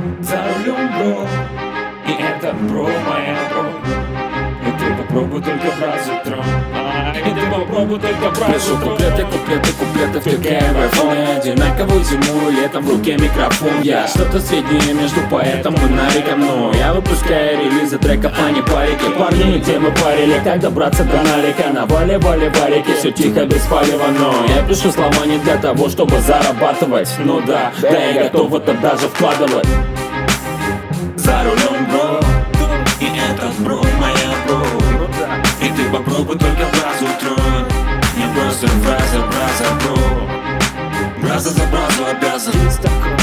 За рулем, бро, и это бро, моя бро. И ты попробуй только брать за трон. И ты попробуй только брать Пишу за трон. куплеты, втыкая в айфоны. Одинаковую зиму и летом в руке микрофон. Я что-то среднее между поэтом и навиком. Но я выпускаю релизы треков, а не парики. Парни, не те мы парили, как добраться до налика. На вале-вале-валике, все тихо, без палева. Но я пишу слова не для того, чтобы зарабатывать. Ну да, я готов в это даже вкладывать. За рулем, бро, и этот бро, моя бро. И ты попробуй только фразу трон. Не просто фраза, бро. Браза за бразу обязан.